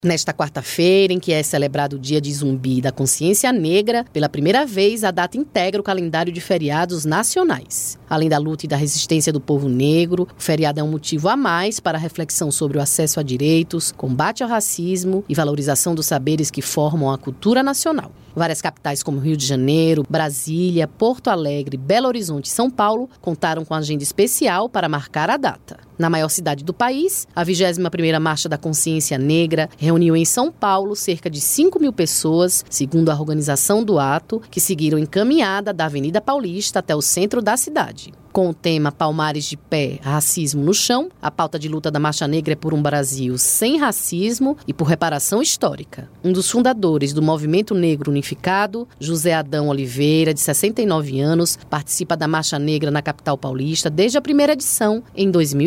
Nesta quarta-feira, em que é celebrado o Dia de Zumbi da Consciência Negra, pela primeira vez a data integra o calendário de feriados nacionais. Além da luta e da resistência do povo negro, o feriado é um motivo a mais para a reflexão sobre o acesso a direitos, combate ao racismo e valorização dos saberes que formam a cultura nacional. Várias capitais como Rio de Janeiro, Brasília, Porto Alegre, Belo Horizonte e São Paulo contaram com agenda especial para marcar a data. Na maior cidade do país, a 21ª Marcha da Consciência Negra reuniu em São Paulo cerca de 5.000 pessoas, segundo a organização do ato, que seguiram encaminhada da Avenida Paulista até o centro da cidade. Com o tema Palmares de Pé, Racismo no Chão, a pauta de luta da Marcha Negra é por um Brasil sem racismo e por reparação histórica. Um dos fundadores do Movimento Negro Unificado, José Adão Oliveira, de 69 anos, participa da Marcha Negra na capital paulista desde a primeira edição, em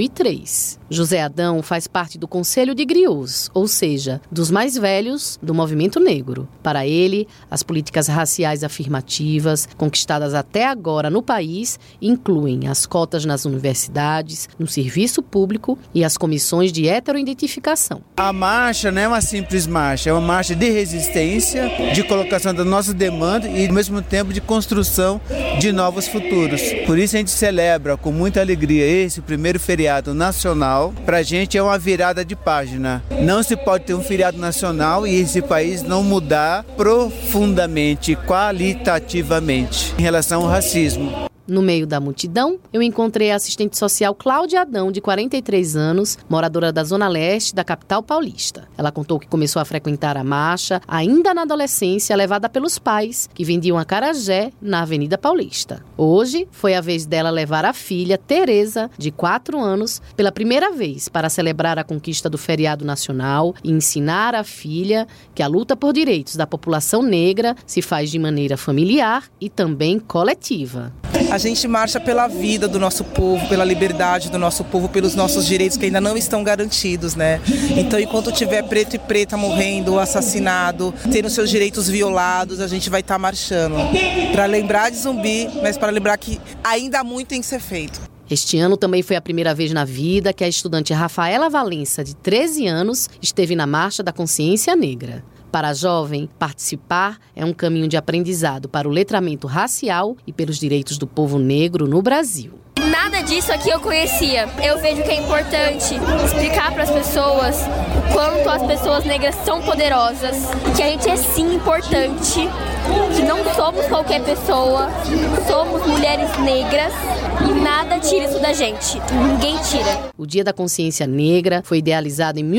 2003. José Adão faz parte do Conselho de Griots, ou seja, dos mais velhos do movimento negro. Para ele, as políticas raciais afirmativas conquistadas até agora no país incluem as cotas nas universidades, no serviço público e as comissões de heteroidentificação. A marcha não é uma simples marcha, é uma marcha de resistência, de colocação das nossas demandas e, ao mesmo tempo, de construção de novos futuros. Por isso a gente celebra com muita alegria esse primeiro feriado nacional. Para a gente é uma virada de página. Não se pode ter um feriado nacional e esse país não mudar profundamente, qualitativamente, em relação ao racismo. No meio da multidão, eu encontrei a assistente social Cláudia Adão, de 43 anos, moradora da Zona Leste da capital paulista. Ela contou que começou a frequentar a marcha ainda na adolescência, levada pelos pais, que vendiam acarajé na Avenida Paulista. Hoje, foi a vez dela levar a filha, Tereza, de 4 anos, pela primeira vez para celebrar a conquista do feriado nacional e ensinar a filha que a luta por direitos da população negra se faz de maneira familiar e também coletiva. A gente marcha pela vida do nosso povo, pela liberdade do nosso povo, pelos nossos direitos que ainda não estão garantidos, né? Então, enquanto tiver preto e preta morrendo, assassinado, tendo seus direitos violados, a gente vai estar marchando. Para lembrar de Zumbi, mas para lembrar que ainda há muito tem que ser feito. Este ano também foi a primeira vez na vida que a estudante Rafaela Valença, de 13 anos, esteve na Marcha da Consciência Negra. Para a jovem, participar é um caminho de aprendizado para o letramento racial e pelos direitos do povo negro no Brasil. Nada disso aqui eu conhecia. Eu vejo que é importante explicar para as pessoas o quanto as pessoas negras são poderosas, que a gente é sim importante, que não somos qualquer pessoa, somos mulheres negras e nada tira isso da gente. Ninguém tira. O Dia da Consciência Negra foi idealizado em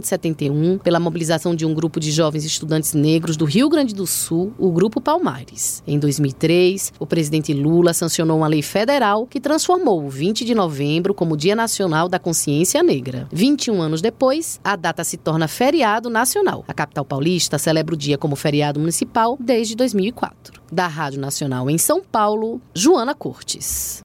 1971 pela mobilização de um grupo de jovens estudantes negros do Rio Grande do Sul, o Grupo Palmares. Em 2003, o presidente Lula sancionou uma lei federal que transformou o 20 de novembro como Dia Nacional da Consciência Negra. 21 anos depois, a data se torna feriado nacional. A capital paulista celebra o dia como feriado municipal desde 2004. Da Rádio Nacional em São Paulo, Joana Cortes.